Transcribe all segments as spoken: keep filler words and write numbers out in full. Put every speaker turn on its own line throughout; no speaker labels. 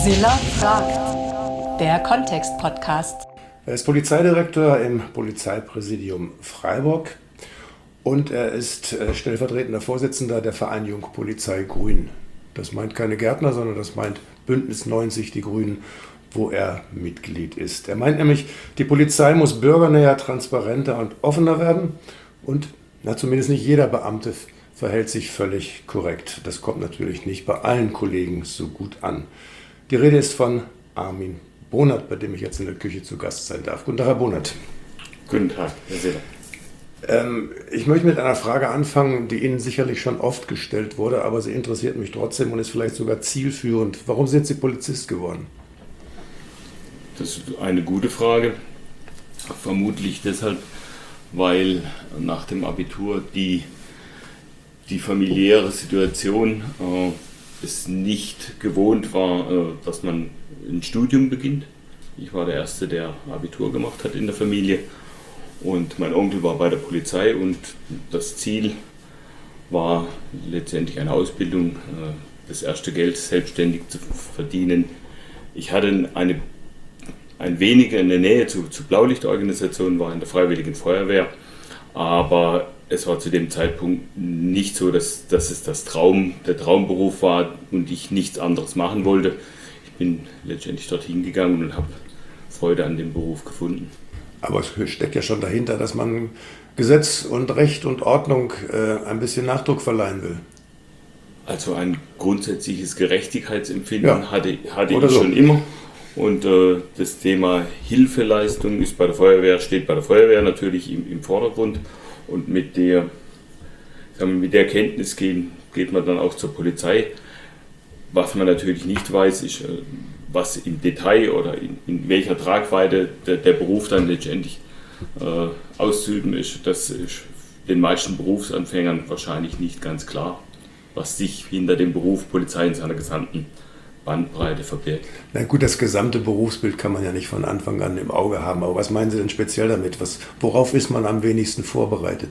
Mozilla fragt. Der Kontext-Podcast.
Er ist Polizeidirektor im Polizeipräsidium Freiburg und er ist stellvertretender Vorsitzender der Vereinigung Polizei Grün. Das meint keine Gärtner, sondern das meint Bündnis neunzig Die Grünen, wo er Mitglied ist. Er meint nämlich, die Polizei muss bürgernäher, transparenter und offener werden und na, zumindest nicht jeder Beamte verhält sich völlig korrekt. Das kommt natürlich nicht bei allen Kollegen so gut an. Die Rede ist von Armin Bonert, bei dem ich jetzt in der Küche zu Gast sein darf. Guten Tag, Herr Bonert.
Guten Tag, Herr Seeler.
Ähm, ich möchte mit einer Frage anfangen, die Ihnen sicherlich schon oft gestellt wurde, aber sie interessiert mich trotzdem und ist vielleicht sogar zielführend. Warum sind Sie Polizist geworden?
Das ist eine gute Frage. Vermutlich deshalb, weil nach dem Abitur die, die familiäre Situation äh, es nicht gewohnt war, äh, dass man ein Studium beginnt. Ich war der Erste, der Abitur gemacht hat in der Familie und mein Onkel war bei der Polizei und das Ziel war letztendlich eine Ausbildung, äh, das erste Geld selbstständig zu verdienen. Ich hatte eine ein wenig in der Nähe zu, zu Blaulichtorganisationen, war in der Freiwilligen Feuerwehr, aber es war zu dem Zeitpunkt nicht so, dass, dass es das Traum, der Traumberuf war und ich nichts anderes machen wollte. Ich bin letztendlich dorthin gegangen und habe Freude an dem Beruf gefunden.
Aber es steckt ja schon dahinter, dass man Gesetz und Recht und Ordnung äh, ein bisschen Nachdruck verleihen will.
Also ein grundsätzliches Gerechtigkeitsempfinden ja. hatte, hatte ich
so.
schon immer. Und äh, das Thema Hilfeleistung ist bei der Feuerwehr, steht bei der Feuerwehr natürlich im, im Vordergrund. Und mit der, sagen wir, mit der Kenntnis gehen, geht man dann auch zur Polizei. Was man natürlich nicht weiß, ist, äh, was im Detail oder in, in welcher Tragweite der, der Beruf dann letztendlich äh, auszuüben ist. Das ist den meisten Berufsanfängern wahrscheinlich nicht ganz klar, was sich hinter dem Beruf Polizei in seiner gesamten Bandbreite verbirgt.
Na gut, das gesamte Berufsbild kann man ja nicht von Anfang an im Auge haben. Aber was meinen Sie denn speziell damit? Was, worauf ist man am wenigsten vorbereitet?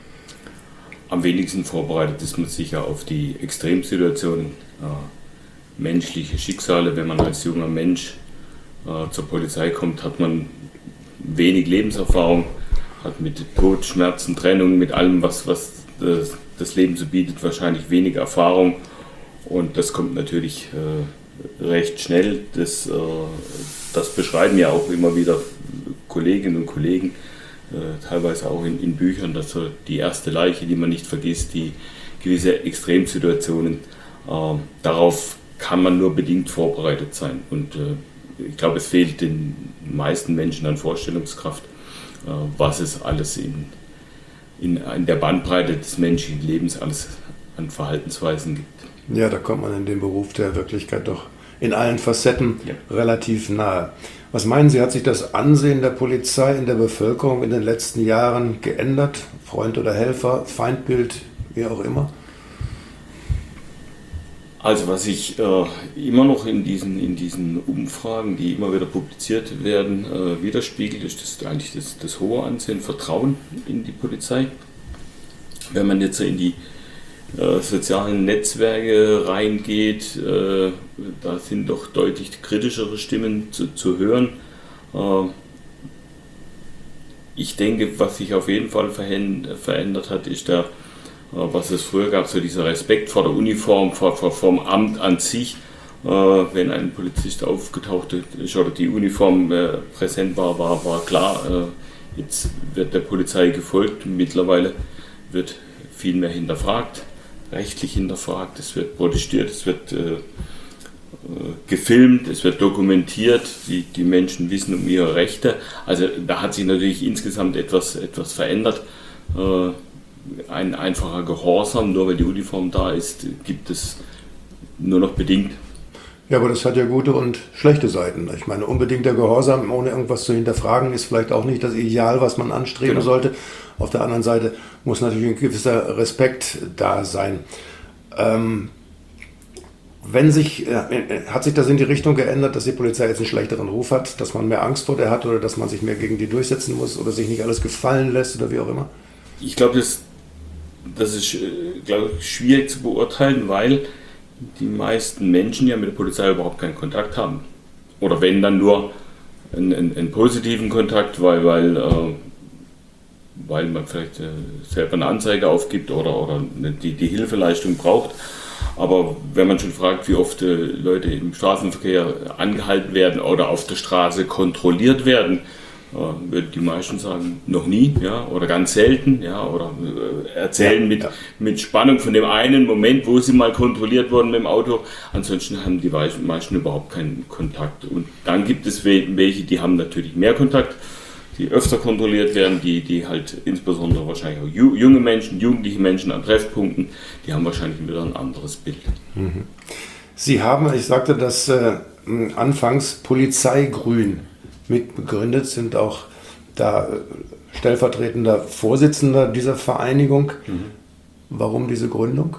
Am wenigsten vorbereitet ist man sicher auf die Extremsituationen, äh, menschliche Schicksale. Wenn man als junger Mensch äh, zur Polizei kommt, hat man wenig Lebenserfahrung, hat mit Tod, Schmerzen, Trennung, mit allem, was, was das, das Leben so bietet, wahrscheinlich wenig Erfahrung. Und das kommt natürlich äh, recht schnell. Das, äh, das beschreiben ja auch immer wieder Kolleginnen und Kollegen, äh, teilweise auch in, in Büchern, dass so die erste Leiche, die man nicht vergisst, die gewisse Extremsituationen, äh, darauf kann man nur bedingt vorbereitet sein. Und äh, ich glaube, es fehlt den meisten Menschen an Vorstellungskraft, äh, was es alles in, in, in der Bandbreite des menschlichen Lebens alles an Verhaltensweisen gibt.
Ja, da kommt man in dem Beruf der Wirklichkeit doch in allen Facetten ja. relativ nahe. Was meinen Sie, hat sich das Ansehen der Polizei in der Bevölkerung in den letzten Jahren geändert? Freund oder Helfer, Feindbild, wie auch immer?
Also was sich äh, immer noch in diesen, in diesen Umfragen, die immer wieder publiziert werden, äh, widerspiegelt, ist das eigentlich das, das hohe Ansehen, Vertrauen in die Polizei. Wenn man jetzt in die Äh, sozialen Netzwerke reingeht, äh, da sind doch deutlich kritischere Stimmen zu, zu hören. Äh, ich denke, was sich auf jeden Fall verändert hat, ist der, äh, was es früher gab, so dieser Respekt vor der Uniform, vor, vor vom Amt an sich. Äh, wenn ein Polizist aufgetaucht ist oder die Uniform äh, präsent war, war, war klar, äh, jetzt wird der Polizei gefolgt. Mittlerweile wird viel mehr hinterfragt, rechtlich hinterfragt, es wird protestiert, es wird äh, gefilmt, es wird dokumentiert, die, die Menschen wissen um ihre Rechte. Also da hat sich natürlich insgesamt etwas, etwas verändert. Äh, ein einfacher Gehorsam, nur weil die Uniform da ist, gibt es nur noch bedingt.
Ja, aber das hat ja gute und schlechte Seiten. Ich meine, unbedingter Gehorsam, ohne irgendwas zu hinterfragen, ist vielleicht auch nicht das Ideal, was man anstreben genau. sollte. Auf der anderen Seite muss natürlich ein gewisser Respekt da sein. Ähm, wenn sich, äh, hat sich das in die Richtung geändert, dass die Polizei jetzt einen schlechteren Ruf hat, dass man mehr Angst vor der hat oder dass man sich mehr gegen die durchsetzen muss oder sich nicht alles gefallen lässt oder wie auch immer?
Ich glaube, das, das ist glaub ich, schwierig zu beurteilen, weil die meisten Menschen ja mit der Polizei überhaupt keinen Kontakt haben. Oder wenn, dann nur einen, einen, einen positiven Kontakt, weil, weil, äh, weil man vielleicht äh, selber eine Anzeige aufgibt oder, oder die, die Hilfeleistung braucht. Aber wenn man schon fragt, wie oft äh, Leute im Straßenverkehr angehalten werden oder auf der Straße kontrolliert werden, äh, würden die meisten sagen, noch nie, ja, oder ganz selten, ja, oder äh, erzählen ja, mit, ja. mit Spannung von dem einen Moment, wo sie mal kontrolliert wurden mit dem Auto. Ansonsten haben die meisten überhaupt keinen Kontakt. Und dann gibt es welche, die haben natürlich mehr Kontakt, die öfter kontrolliert werden, die, die halt insbesondere wahrscheinlich auch junge Menschen, jugendliche Menschen an Treffpunkten, die haben wahrscheinlich wieder ein anderes Bild.
Sie haben, ich sagte das äh, anfangs, Polizeigrün mitbegründet, sind auch da äh, stellvertretender Vorsitzender dieser Vereinigung. Mhm. Warum diese Gründung?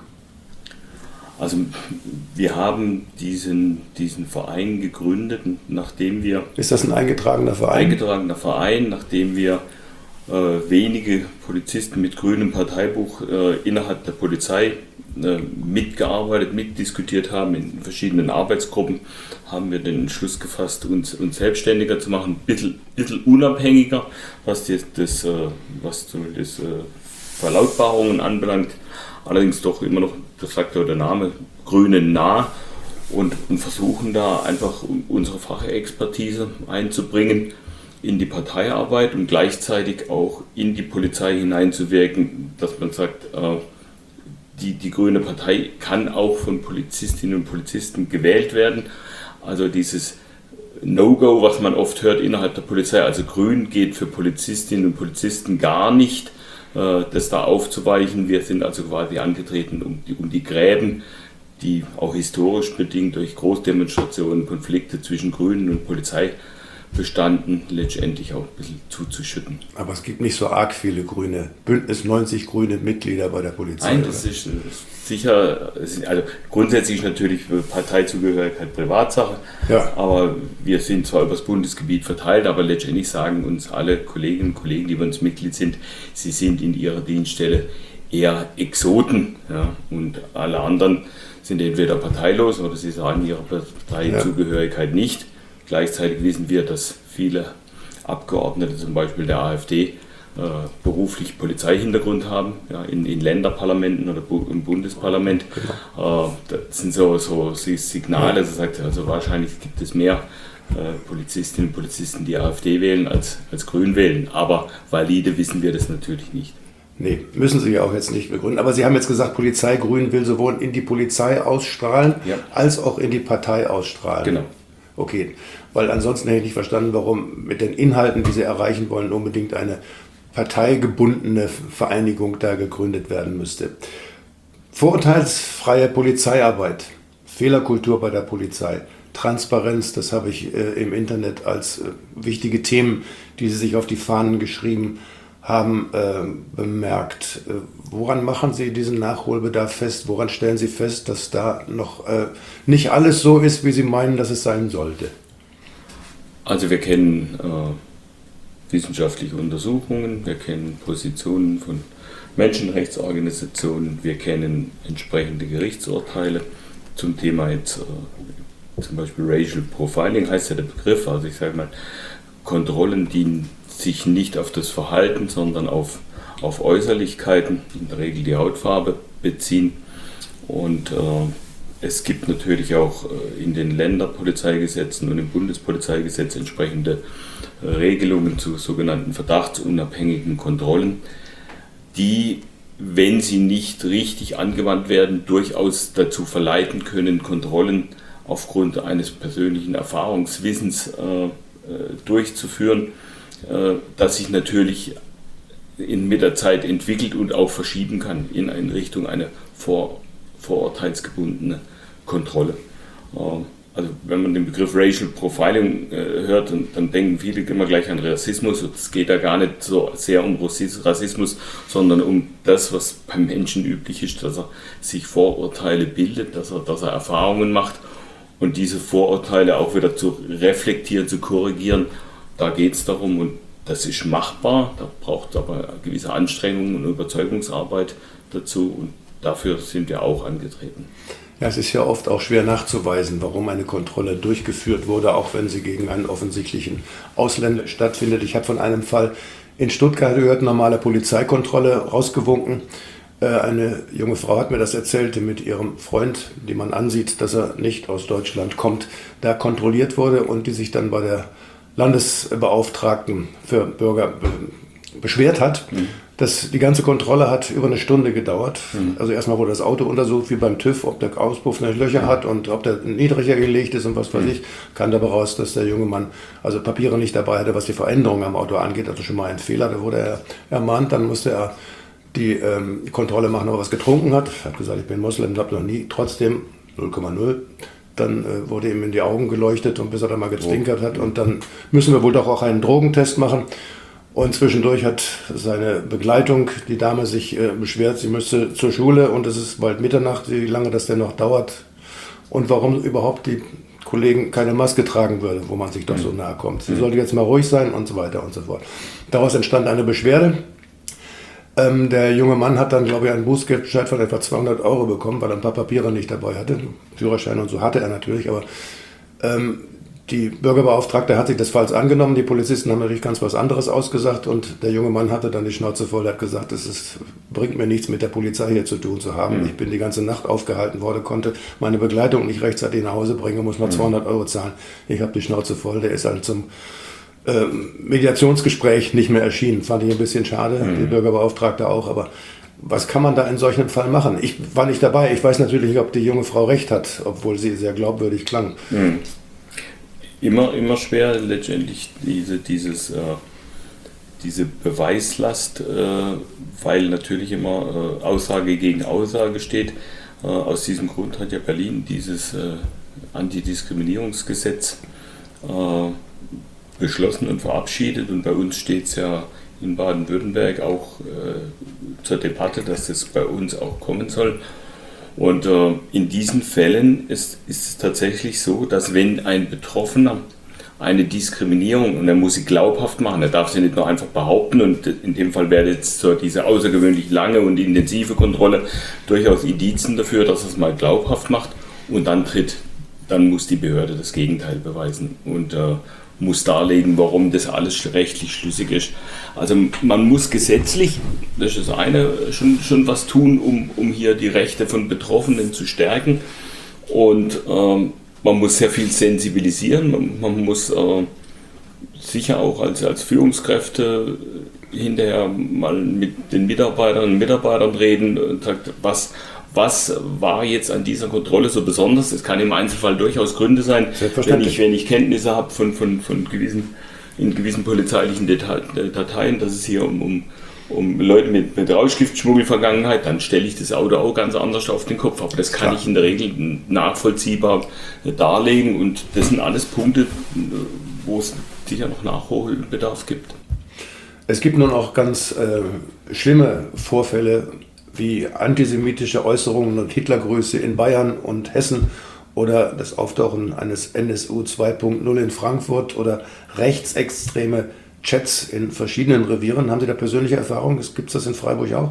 Also wir haben diesen, diesen Verein gegründet, nachdem wir...
Ist das ein eingetragener Verein?
Eingetragener Verein, nachdem wir äh, wenige Polizisten mit grünem Parteibuch äh, innerhalb der Polizei äh, mitgearbeitet, mitdiskutiert haben in verschiedenen Arbeitsgruppen, haben wir den Entschluss gefasst, uns, uns selbstständiger zu machen, ein bisschen, bisschen unabhängiger, was das, das, äh, was das äh, Verlautbarungen anbelangt. Allerdings doch immer noch, das sagt ja der Name, Grünen nah und, und versuchen da einfach unsere Fachexpertise einzubringen in die Parteiarbeit und gleichzeitig auch in die Polizei hineinzuwirken, dass man sagt, äh, die, die Grüne Partei kann auch von Polizistinnen und Polizisten gewählt werden. Also dieses No-Go, was man oft hört innerhalb der Polizei, also Grün geht für Polizistinnen und Polizisten gar nicht, das da aufzuweichen. Wir sind also quasi angetreten, um die, um die Gräben, die auch historisch bedingt durch Großdemonstrationen, Konflikte zwischen Grünen und Polizei bestanden, letztendlich auch ein bisschen zuzuschütten.
Aber es gibt nicht so arg viele Grüne, Bündnis neunzig grüne Mitglieder bei der Polizei.
Nein, das ist, ist sicher, also grundsätzlich ist natürlich Parteizugehörigkeit Privatsache, ja. Aber wir sind zwar über das Bundesgebiet verteilt, aber letztendlich sagen uns alle Kolleginnen und Kollegen, die bei uns Mitglied sind, sie sind in ihrer Dienststelle eher Exoten, ja, und alle anderen sind entweder parteilos oder sie sagen ihre Parteizugehörigkeit ja. nicht. Gleichzeitig wissen wir, dass viele Abgeordnete, zum Beispiel der AfD, äh, beruflich Polizeihintergrund haben, ja, in, in Länderparlamenten oder bu- im Bundesparlament. Genau. Äh, das sind so, so Signale, das sagt, also wahrscheinlich gibt es mehr äh, Polizistinnen und Polizisten, die AfD wählen, als, als Grün wählen. Aber valide wissen wir das natürlich nicht.
Nee, müssen Sie ja auch jetzt nicht begründen. Aber Sie haben jetzt gesagt, Polizei Grün will sowohl in die Polizei ausstrahlen, ja. als auch in die Partei ausstrahlen.
Genau.
Okay, weil ansonsten hätte ich nicht verstanden, warum mit den Inhalten, die Sie erreichen wollen, unbedingt eine parteigebundene Vereinigung da gegründet werden müsste. Vorurteilsfreie Polizeiarbeit, Fehlerkultur bei der Polizei, Transparenz, das habe ich äh, im Internet als äh, wichtige Themen, die Sie sich auf die Fahnen geschrieben haben, äh, bemerkt. Äh, woran machen Sie diesen Nachholbedarf fest? Woran stellen Sie fest, dass da noch äh, nicht alles so ist, wie Sie meinen, dass es sein sollte?
Also wir kennen äh, wissenschaftliche Untersuchungen, wir kennen Positionen von Menschenrechtsorganisationen, wir kennen entsprechende Gerichtsurteile zum Thema jetzt äh, zum Beispiel Racial Profiling heißt ja der Begriff, also ich sage mal Kontrollen, die sich nicht auf das Verhalten, sondern auf, auf Äußerlichkeiten, in der Regel die Hautfarbe, beziehen. Und äh, es gibt natürlich auch äh, in den Länderpolizeigesetzen und im Bundespolizeigesetz entsprechende äh, Regelungen zu sogenannten verdachtsunabhängigen Kontrollen, die, wenn sie nicht richtig angewandt werden, durchaus dazu verleiten können, Kontrollen aufgrund eines persönlichen Erfahrungswissens äh, äh, durchzuführen, das sich natürlich in, mit der Zeit entwickelt und auch verschieben kann in, in Richtung einer vor, vorurteilsgebundene Kontrolle. Also wenn man den Begriff Racial Profiling hört, dann, dann denken viele immer gleich an Rassismus. Es geht da gar nicht so sehr um Rassismus, sondern um das, was beim Menschen üblich ist, dass er sich Vorurteile bildet, dass er, dass er Erfahrungen macht und diese Vorurteile auch wieder zu reflektieren, zu korrigieren. Da geht es darum und das ist machbar, da braucht es aber gewisse Anstrengungen und Überzeugungsarbeit dazu und dafür sind wir auch angetreten.
Ja, es ist ja oft auch schwer nachzuweisen, warum eine Kontrolle durchgeführt wurde, auch wenn sie gegen einen offensichtlichen Ausländer stattfindet. Ich habe von einem Fall in Stuttgart gehört, normale Polizeikontrolle, rausgewunken. Eine junge Frau hat mir das erzählt, die mit ihrem Freund, die man ansieht, dass er nicht aus Deutschland kommt, da kontrolliert wurde und die sich dann bei der Landesbeauftragten für Bürger beschwert hat. Mhm. Das, die ganze Kontrolle hat über eine Stunde gedauert. Mhm. Also erstmal wurde das Auto untersucht, wie beim TÜV, ob der Auspuff noch Löcher mhm. hat und ob der niedriger gelegt ist und was weiß mhm. ich. Kam dabei raus, dass der junge Mann also Papiere nicht dabei hatte, was die Veränderung am Auto angeht. Also schon mal ein Fehler. Da wurde er ermahnt, dann musste er die ähm, Kontrolle machen, ob er was getrunken hat. Er hat gesagt, ich bin Moslem, habe noch nie. Trotzdem null Komma null. Dann äh, wurde ihm in die Augen geleuchtet und bis er dann mal gezwinkert hat. Und dann müssen wir wohl doch auch einen Drogentest machen. Und zwischendurch hat seine Begleitung, die Dame, sich äh, beschwert, sie müsste zur Schule und es ist bald Mitternacht, wie lange das denn noch dauert und warum überhaupt die Kollegen keine Maske tragen würde, wo man sich doch so nahe kommt. Sie sollte jetzt mal ruhig sein und so weiter und so fort. Daraus entstand eine Beschwerde. Ähm, der junge Mann hat dann, glaube ich, einen Bußgeldbescheid von etwa zweihundert Euro bekommen, weil er ein paar Papiere nicht dabei hatte. Führerschein und so hatte er natürlich, aber ähm, die Bürgerbeauftragte hat sich des Falls angenommen, die Polizisten haben natürlich ganz was anderes ausgesagt und der junge Mann hatte dann die Schnauze voll, er hat gesagt, es ist, bringt mir nichts mit der Polizei hier zu tun zu haben. Mhm. Ich bin die ganze Nacht aufgehalten worden, konnte meine Begleitung nicht rechtzeitig nach Hause bringen, muss mal mhm. zweihundert Euro zahlen. Ich habe die Schnauze voll, der ist dann zum äh, Mediationsgespräch nicht mehr erschienen. Fand ich ein bisschen schade, mhm. die Bürgerbeauftragte auch, aber was kann man da in solchen Fall machen? Ich war nicht dabei, ich weiß natürlich nicht, ob die junge Frau recht hat, obwohl sie sehr glaubwürdig klang.
Mhm. Immer, immer schwer letztendlich diese, dieses, äh, diese Beweislast, äh, weil natürlich immer äh, Aussage gegen Aussage steht. Äh, aus diesem Grund hat ja Berlin dieses äh, Antidiskriminierungsgesetz äh, beschlossen und verabschiedet und bei uns steht es ja in Baden-Württemberg auch äh, zur Debatte, dass das bei uns auch kommen soll. Und äh, in diesen Fällen ist, ist es tatsächlich so, dass wenn ein Betroffener eine Diskriminierung, und er muss sie glaubhaft machen, er darf sie nicht nur einfach behaupten, und in dem Fall wäre jetzt so diese außergewöhnlich lange und intensive Kontrolle durchaus Indizien dafür, dass er es mal glaubhaft macht, und dann tritt, dann muss die Behörde das Gegenteil beweisen und äh, muss darlegen, warum das alles rechtlich schlüssig ist. Also man muss gesetzlich, das ist das eine, schon, schon was tun, um, um hier die Rechte von Betroffenen zu stärken. Und ähm, man muss sehr viel sensibilisieren, man, man muss äh, sicher auch als, als Führungskräfte hinterher mal mit den Mitarbeiterinnen und Mitarbeitern reden und sagt, was Was war jetzt an dieser Kontrolle so besonders? Es kann im Einzelfall durchaus Gründe sein, wenn ich, wenn ich Kenntnisse habe von, von, von gewissen, in gewissen polizeilichen Dateien, dass es hier um, um, um Leute mit, mit Rauschgiftschmuggelvergangenheit, dann stelle ich das Auto auch ganz anders auf den Kopf. Aber das kann Klar. ich in der Regel nachvollziehbar darlegen, und das sind alles Punkte, wo es sicher noch Nachholbedarf gibt.
Es gibt nun auch ganz äh, schlimme Vorfälle, wie antisemitische Äußerungen und Hitlergrüße in Bayern und Hessen oder das Auftauchen eines N S U zwei Punkt null in Frankfurt oder rechtsextreme Chats in verschiedenen Revieren. Haben Sie da persönliche Erfahrungen? Gibt es das in Freiburg auch?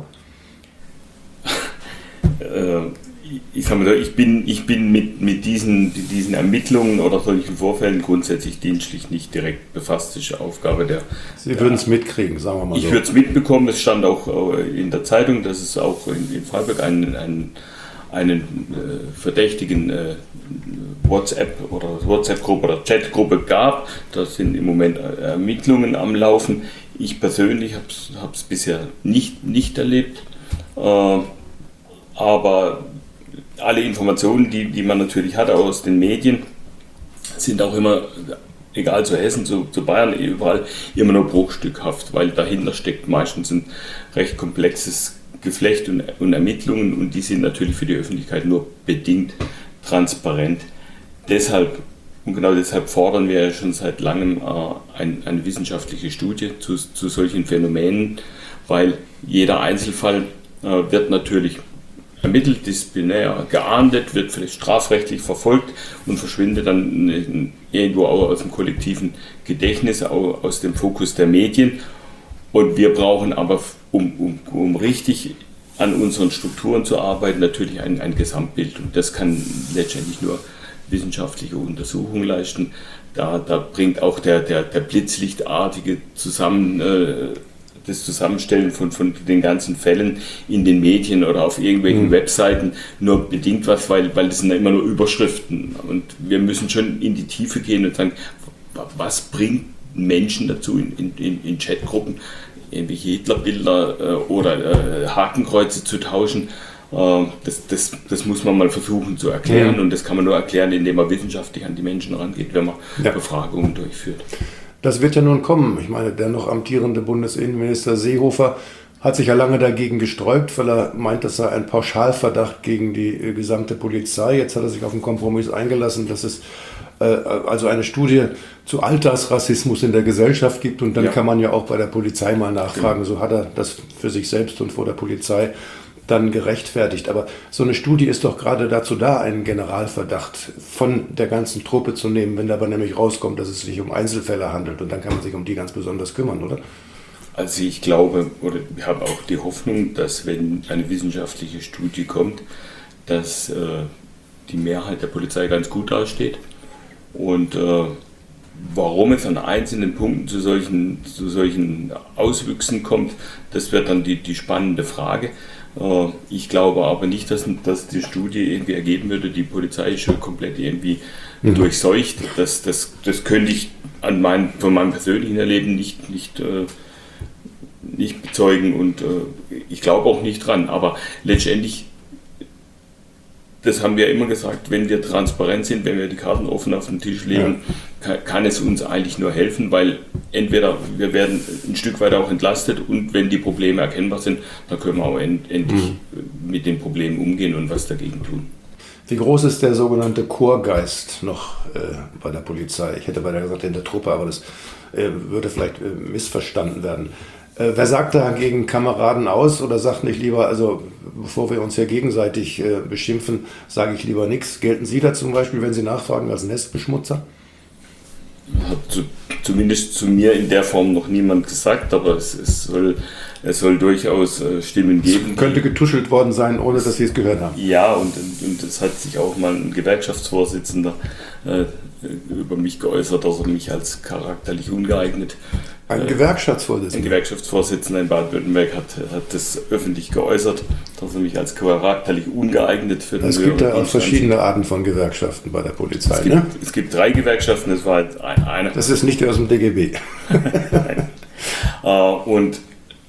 äh, ich sag mal so, ich bin, ich bin mit, mit diesen, diesen Ermittlungen oder solchen Vorfällen grundsätzlich dienstlich nicht direkt befasst. Das ist eine Aufgabe der...
Sie würden es mitkriegen, sagen wir mal so.
Ich würde es mitbekommen. Es stand auch in der Zeitung, dass es auch in, in Freiburg einen, einen, einen äh, verdächtigen äh, WhatsApp oder WhatsApp-Gruppe oder Chat-Gruppe gab. Da sind im Moment Ermittlungen am Laufen. Ich persönlich habe es bisher nicht, nicht erlebt. Äh, aber alle Informationen, die, die man natürlich hat aus den Medien, sind auch immer, egal zu Hessen, zu, zu Bayern, überall immer nur bruchstückhaft, weil dahinter steckt meistens ein recht komplexes Geflecht und, und Ermittlungen, und die sind natürlich für die Öffentlichkeit nur bedingt transparent. Deshalb, und genau deshalb fordern wir ja schon seit langem äh, ein, eine wissenschaftliche Studie zu, zu solchen Phänomenen, weil jeder Einzelfall äh, wird natürlich ermittelt, disziplinär geahndet, wird vielleicht strafrechtlich verfolgt und verschwindet dann irgendwo auch aus dem kollektiven Gedächtnis, auch aus dem Fokus der Medien. Und wir brauchen aber, um, um, um richtig an unseren Strukturen zu arbeiten, natürlich ein, ein Gesamtbild. Und das kann letztendlich nur wissenschaftliche Untersuchungen leisten. Da, da bringt auch der, der, der blitzlichtartige Zusammen, äh, das Zusammenstellen von, von den ganzen Fällen in den Medien oder auf irgendwelchen mhm. Webseiten nur bedingt was, weil, weil das sind ja immer nur Überschriften. Und wir müssen schon in die Tiefe gehen und sagen, was bringt Menschen dazu, in, in, in Chatgruppen irgendwelche Hitlerbilder äh, oder äh, Hakenkreuze zu tauschen. Äh, das, das, das muss man mal versuchen zu erklären, mhm. und das kann man nur erklären, indem man wissenschaftlich an die Menschen rangeht, wenn man ja. Befragungen durchführt.
Das wird ja nun kommen. Ich meine, der noch amtierende Bundesinnenminister Seehofer hat sich ja lange dagegen gesträubt, weil er meint, das sei ein Pauschalverdacht gegen die äh, gesamte Polizei. Jetzt hat er sich auf einen Kompromiss eingelassen, dass es äh, also eine Studie zu Alltagsrassismus in der Gesellschaft gibt, und dann ja. kann man ja auch bei der Polizei mal nachfragen. Genau. So hat er das für sich selbst und vor der Polizei dann gerechtfertigt. Aber so eine Studie ist doch gerade dazu da, einen Generalverdacht von der ganzen Truppe zu nehmen, wenn dabei nämlich rauskommt, dass es sich um Einzelfälle handelt, und dann kann man sich um die ganz besonders kümmern, oder?
Also ich glaube, oder ich habe auch die Hoffnung, dass wenn eine wissenschaftliche Studie kommt, dass äh, die Mehrheit der Polizei ganz gut dasteht. Und äh, warum es an einzelnen Punkten zu solchen, zu solchen Auswüchsen kommt, das wird dann die, die spannende Frage. Ich glaube aber nicht, dass, dass die Studie irgendwie ergeben würde, die Polizei ist schon komplett irgendwie mhm. durchseucht. Das, das, das könnte ich an mein, von meinem persönlichen Erleben nicht, nicht, äh, nicht bezeugen, und äh, ich glaube auch nicht dran. Aber letztendlich, das haben wir immer gesagt, wenn wir transparent sind, wenn wir die Karten offen auf den Tisch legen, ja. kann, kann es uns eigentlich nur helfen, weil entweder wir werden ein Stück weit auch entlastet, und wenn die Probleme erkennbar sind, dann können wir auch end, endlich mhm. mit den Problemen umgehen und was dagegen tun.
Wie groß ist der sogenannte Chorgeist noch äh, bei der Polizei? Ich hätte beinahe gesagt in der Truppe, aber das äh, würde vielleicht äh, missverstanden werden. Äh, wer sagt da gegen Kameraden aus oder sagt nicht lieber, also bevor wir uns hier gegenseitig äh, beschimpfen, sage ich lieber nichts? Gelten Sie da zum Beispiel, wenn Sie nachfragen, als Nestbeschmutzer?
Hat zu, zumindest zu mir in der Form noch niemand gesagt, aber es, es, soll, es soll durchaus äh, Stimmen geben.
Es könnte getuschelt worden sein, ohne dass Sie es gehört haben.
Ja, und, und es hat sich auch mal ein Gewerkschaftsvorsitzender äh, über mich geäußert, dass er mich als charakterlich ungeeignet.
Ein äh, Gewerkschaftsvorsitzender?
Ein Gewerkschaftsvorsitzender in Baden-Württemberg hat, hat das öffentlich geäußert, dass er mich als charakterlich ungeeignet für den
Es gibt ja auch verschiedene Arten von Gewerkschaften bei der Polizei,
es gibt,
ne?
Es gibt drei Gewerkschaften, das war eine.
Das ist nicht aus dem D G B.
Nein. uh, und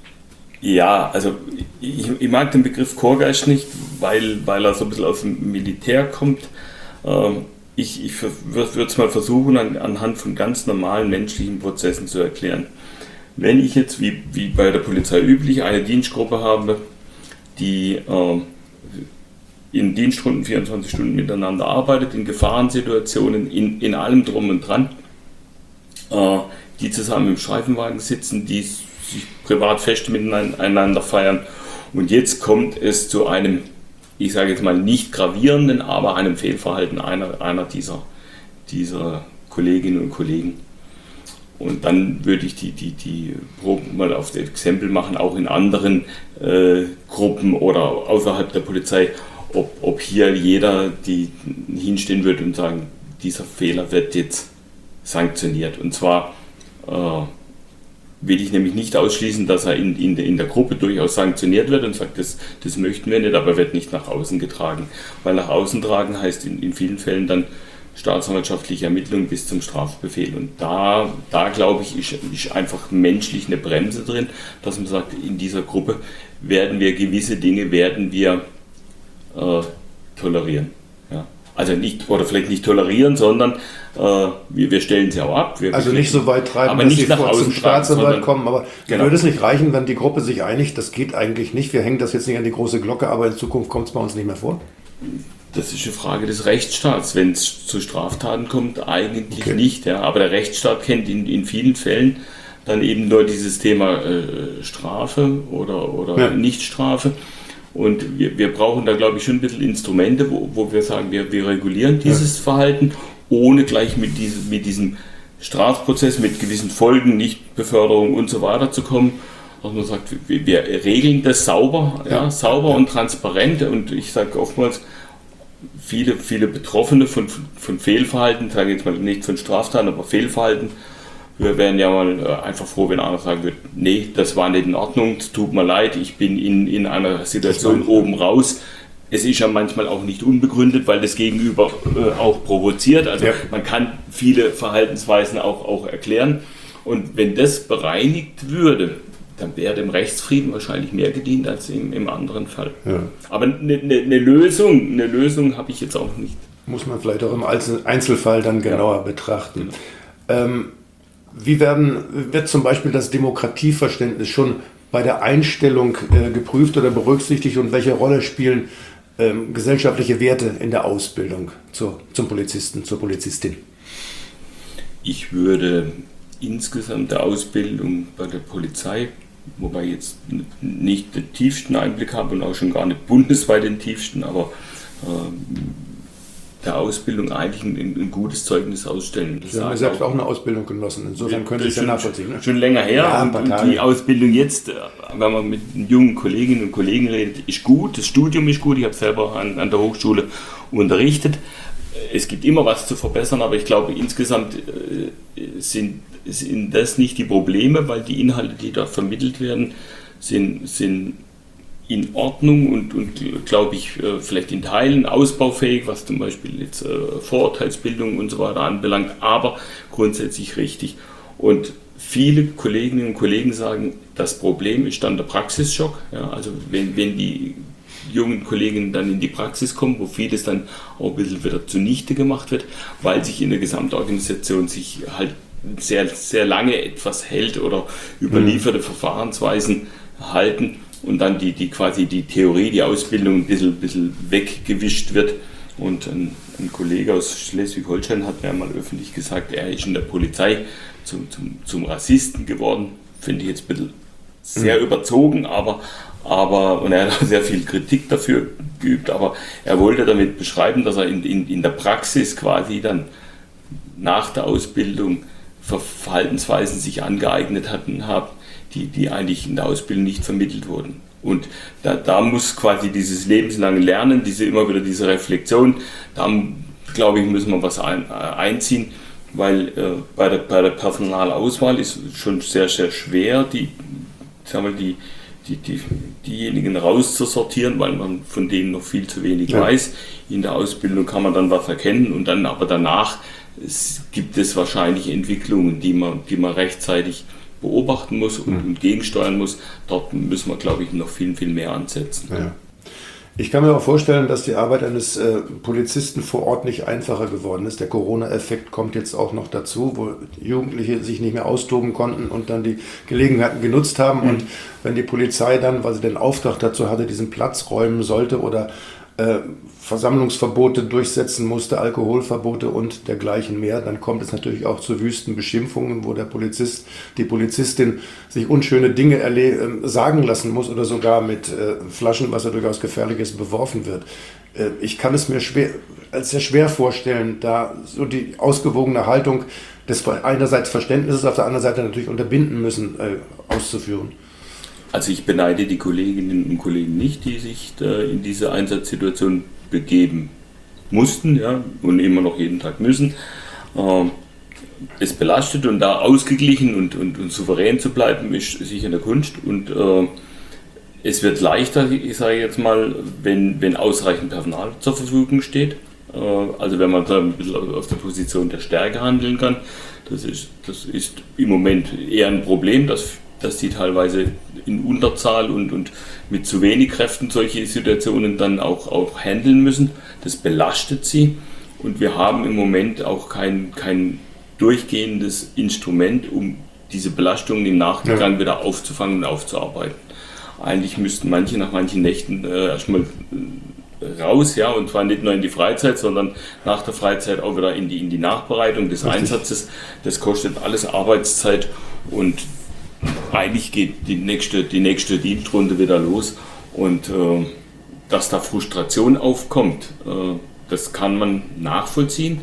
ja, also ich, ich mag den Begriff Chorgeist nicht, weil, weil er so ein bisschen aus dem Militär kommt. Uh, Ich, ich würde es mal versuchen, an, anhand von ganz normalen menschlichen Prozessen zu erklären. Wenn ich jetzt, wie, wie bei der Polizei üblich, eine Dienstgruppe habe, die äh, in Dienststunden vierundzwanzig Stunden miteinander arbeitet, in Gefahrensituationen, in, in allem drum und dran, äh, die zusammen im Streifenwagen sitzen, die sich privat Feste miteinander feiern, und jetzt kommt es zu einem, ich sage jetzt mal nicht gravierenden, aber einem Fehlverhalten einer, einer dieser, dieser Kolleginnen und Kollegen. Und dann würde ich die, die, die Proben mal auf das Exempel machen, auch in anderen äh, Gruppen oder außerhalb der Polizei, ob, ob hier jeder die hinstehen würde und sagen, dieser Fehler wird jetzt sanktioniert. Und zwar äh, will ich nämlich nicht ausschließen, dass er in, in, in der Gruppe durchaus sanktioniert wird und sagt, das, das möchten wir nicht, aber wird nicht nach außen getragen. Weil nach außen tragen heißt in, in vielen Fällen dann staatsanwaltschaftliche Ermittlung bis zum Strafbefehl. Und da, da glaube ich, ist, ist einfach menschlich eine Bremse drin, dass man sagt, in dieser Gruppe werden wir gewisse Dinge, werden wir äh, tolerieren. Ja. Also nicht, oder vielleicht nicht tolerieren, sondern äh, wir, wir stellen sie auch ab. Wir
also nicht so weit treiben,
aber
dass
nicht
sie vor zum Staatsanwalt kommen. Aber
genau.
Würde es nicht reichen, wenn die Gruppe sich einigt, das geht eigentlich nicht, wir hängen das jetzt nicht an die große Glocke, aber in Zukunft kommt es bei uns nicht mehr vor?
Das ist eine Frage des Rechtsstaats. Wenn es zu Straftaten kommt, eigentlich
okay.
nicht. Ja. Aber der Rechtsstaat kennt in, in vielen Fällen dann eben nur dieses Thema äh, Strafe oder, oder ja. Nichtstrafe. Und wir, wir brauchen da, glaube ich, schon ein bisschen Instrumente, wo, wo wir sagen, wir, wir regulieren dieses ja. Verhalten, ohne gleich mit diesem, mit diesem Strafprozess, mit gewissen Folgen, Nichtbeförderung und so weiter zu kommen, dass man sagt, wir, wir regeln das sauber, ja, ja sauber ja. und transparent. Und ich sage oftmals, viele, viele Betroffene von, von Fehlverhalten, sage ich jetzt mal nicht von Straftaten, aber Fehlverhalten, wir wären ja mal einfach froh, wenn einer sagen würde, nee, das war nicht in Ordnung, es tut mir leid, ich bin in, in einer Situation oben raus. Es ist ja manchmal auch nicht unbegründet, weil das Gegenüber äh, auch provoziert. Also ja. man kann viele Verhaltensweisen auch, auch erklären. Und wenn das bereinigt würde, dann wäre dem Rechtsfrieden wahrscheinlich mehr gedient als im, im anderen Fall. Ja. Aber eine ne, ne Lösung, eine Lösung habe ich jetzt auch nicht.
Muss man vielleicht auch im Einzelfall dann genauer ja. betrachten. Genau. Ähm, wie werden, wird zum Beispiel das Demokratieverständnis schon bei der Einstellung äh, geprüft oder berücksichtigt und welche Rolle spielen ähm, gesellschaftliche Werte in der Ausbildung zur, zum Polizisten, zur Polizistin?
Ich würde insgesamt der Ausbildung bei der Polizei, wobei ich jetzt nicht den tiefsten Einblick habe und auch schon gar nicht bundesweit den tiefsten, aber äh, der Ausbildung eigentlich ein, ein gutes Zeugnis ausstellen.
Sie haben ja selbst auch eine Ausbildung genossen, insofern können Sie es ja nachvollziehen. Ne?
Schon länger her
ja,
und, und die Ausbildung jetzt, wenn man mit jungen Kolleginnen und Kollegen redet, ist gut, das Studium ist gut, ich habe selber an, an der Hochschule unterrichtet. Es gibt immer was zu verbessern, aber ich glaube insgesamt äh, sind, sind das nicht die Probleme, weil die Inhalte, die da vermittelt werden, sind, sind in Ordnung und, und glaube ich, vielleicht in Teilen ausbaufähig, was zum Beispiel jetzt äh, Vorurteilsbildung und so weiter anbelangt, aber grundsätzlich richtig. Und viele Kolleginnen und Kollegen sagen, das Problem ist dann der Praxisschock. Ja, also wenn, wenn die jungen Kollegen dann in die Praxis kommen, wo vieles dann auch ein bisschen wieder zunichte gemacht wird, weil sich in der Gesamtorganisation sich halt sehr, sehr lange etwas hält oder überlieferte mhm. Verfahrensweisen halten. Und dann die, die quasi die Theorie, die Ausbildung ein bisschen, bisschen weggewischt wird. Und ein, ein Kollege aus Schleswig-Holstein hat mir einmal öffentlich gesagt, er ist in der Polizei zum, zum, zum Rassisten geworden. Finde ich jetzt ein bisschen sehr mhm. überzogen, aber, aber und er hat auch sehr viel Kritik dafür geübt, aber er wollte damit beschreiben, dass er in, in, in der Praxis quasi dann nach der Ausbildung Verhaltensweisen sich angeeignet hatten, hat, Die, die eigentlich in der Ausbildung nicht vermittelt wurden. Und da, da muss quasi dieses lebenslange Lernen, diese immer wieder diese Reflexion, da glaube ich, müssen wir was ein, äh, einziehen, weil äh, bei, der, bei der Personalauswahl ist schon sehr, sehr schwer, die, sagen wir, die, die, die, diejenigen rauszusortieren, weil man von denen noch viel zu wenig ja. weiß. In der Ausbildung kann man dann was erkennen und dann aber danach es gibt es wahrscheinlich Entwicklungen, die man, die man rechtzeitig beobachten muss und, und gegensteuern muss. Dort müssen wir, glaube ich, noch viel, viel mehr ansetzen.
Ja. Ich kann mir auch vorstellen, dass die Arbeit eines äh, Polizisten vor Ort nicht einfacher geworden ist. Der Corona-Effekt kommt jetzt auch noch dazu, wo Jugendliche sich nicht mehr austoben konnten und dann die Gelegenheiten genutzt haben. Mhm. Und wenn die Polizei dann, weil sie den Auftrag dazu hatte, diesen Platz räumen sollte oder äh, Versammlungsverbote durchsetzen musste, Alkoholverbote und dergleichen mehr, dann kommt es natürlich auch zu wüsten Beschimpfungen, wo der Polizist, die Polizistin sich unschöne Dinge erle- äh, sagen lassen muss oder sogar mit äh, Flaschen, was ja durchaus gefährlich ist, beworfen wird. Äh, ich kann es mir schwer, als sehr schwer vorstellen, da so die ausgewogene Haltung des einerseits Verständnisses, auf der anderen Seite natürlich unterbinden müssen, äh, auszuführen.
Also ich beneide die Kolleginnen und Kollegen nicht, die sich äh, in diese Einsatzsituation begeben mussten, ja, und immer noch jeden Tag müssen. Ähm, es belastet und da ausgeglichen und, und, und souverän zu bleiben, ist sicher eine Kunst. Und äh, es wird leichter, ich sage jetzt mal, wenn, wenn ausreichend Personal zur Verfügung steht. Äh, also wenn man da ein bisschen auf der Position der Stärke handeln kann. Das ist, das ist im Moment eher ein Problem, dass dass die teilweise in Unterzahl und, und mit zu wenig Kräften solche Situationen dann auch, auch handeln müssen. Das belastet sie und wir haben im Moment auch kein, kein durchgehendes Instrument, um diese Belastungen im Nachgang ja. wieder aufzufangen und aufzuarbeiten. Eigentlich müssten manche nach manchen Nächten äh, erstmal raus, ja, und zwar nicht nur in die Freizeit, sondern nach der Freizeit auch wieder in die, in die Nachbereitung des Richtig. Einsatzes. Das kostet alles Arbeitszeit und eigentlich geht die nächste, die nächste Dienstrunde wieder los und äh, dass da Frustration aufkommt, äh, das kann man nachvollziehen.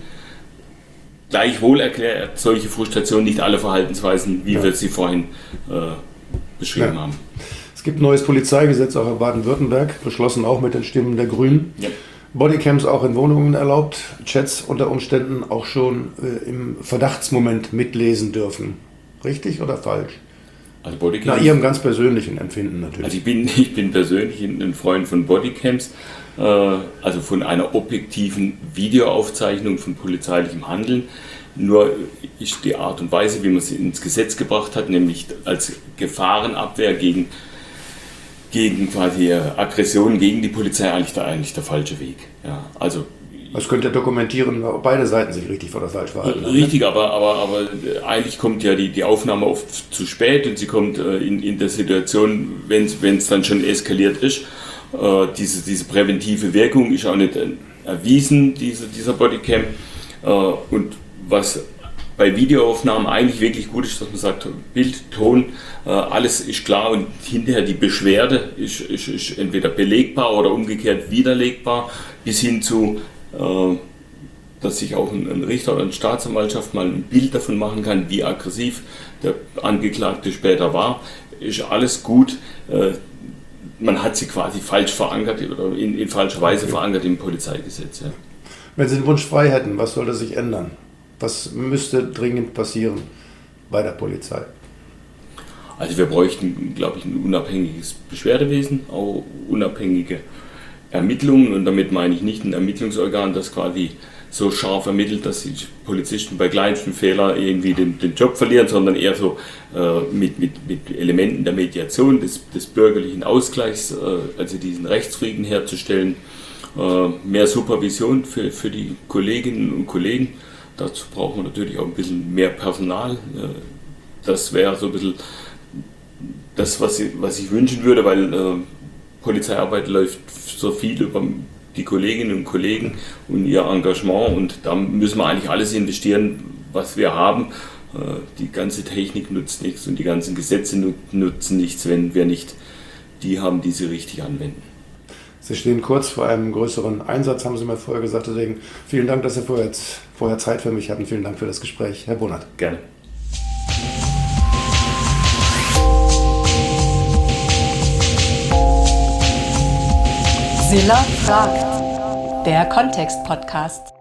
Gleichwohl erklärt solche Frustration nicht alle Verhaltensweisen, wie ja. wir sie vorhin äh, beschrieben
Ja.
haben.
Es gibt ein neues Polizeigesetz auch in Baden-Württemberg, beschlossen auch mit den Stimmen der Grünen.
Ja.
Bodycams auch in Wohnungen erlaubt, Chats unter Umständen auch schon äh, im Verdachtsmoment mitlesen dürfen. Richtig oder falsch?
Also Bodycams,
Nach Ihrem ganz persönlichen Empfinden natürlich.
also ich bin, ich bin persönlich ein Freund von Bodycams, äh, also von einer objektiven Videoaufzeichnung von polizeilichem Handeln. Nur ist die Art und Weise, wie man sie ins Gesetz gebracht hat, nämlich als Gefahrenabwehr gegen, gegen quasi Aggressionen gegen die Polizei, eigentlich der, eigentlich der falsche Weg. Ja, also
Das könnte dokumentieren, ob beide Seiten sich richtig oder falsch verhalten.
richtig, aber, aber, aber eigentlich kommt ja die, die Aufnahme oft zu spät und sie kommt äh, in, in der Situation, wenn es dann schon eskaliert ist. Äh, diese, diese präventive Wirkung ist auch nicht äh, erwiesen, diese, dieser Bodycam. Äh, und was bei Videoaufnahmen eigentlich wirklich gut ist, dass man sagt, Bild, Ton, äh, alles ist klar und hinterher die Beschwerde ist, ist, ist entweder belegbar oder umgekehrt widerlegbar, bis hin zu, äh, dass sich auch ein, ein Richter oder eine Staatsanwaltschaft mal ein Bild davon machen kann, wie aggressiv der Angeklagte später war. Ist alles gut. Äh, man hat sie quasi falsch verankert oder in, in falscher Weise verankert im Polizeigesetz. Ja.
Wenn Sie den Wunsch frei hätten, was sollte sich ändern? Was müsste dringend passieren bei der Polizei?
Also wir bräuchten, glaube ich, ein unabhängiges Beschwerdewesen, auch unabhängige Ermittlungen, und damit meine ich nicht ein Ermittlungsorgan, das quasi so scharf ermittelt, dass die Polizisten bei kleinsten Fehlern irgendwie den, den Job verlieren, sondern eher so äh, mit, mit, mit Elementen der Mediation, des, des bürgerlichen Ausgleichs, äh, also diesen Rechtsfrieden herzustellen, äh, mehr Supervision für, für die Kolleginnen und Kollegen. Dazu braucht man natürlich auch ein bisschen mehr Personal. Das wäre so ein bisschen das, was ich, was ich wünschen würde, weil äh, Polizeiarbeit läuft so viel über die Kolleginnen und Kollegen und ihr Engagement, und da müssen wir eigentlich alles investieren, was wir haben. Äh, die ganze Technik nutzt nichts und die ganzen Gesetze nutzen nichts, wenn wir nicht die haben, die sie richtig anwenden.
Sie stehen kurz vor einem größeren Einsatz, haben Sie mir vorher gesagt. Deswegen vielen Dank, dass Sie vorher, vorher Zeit für mich hatten. Vielen Dank für das Gespräch, Herr Bonert.
Gerne.
Silla fragt. Der Kontext-Podcast.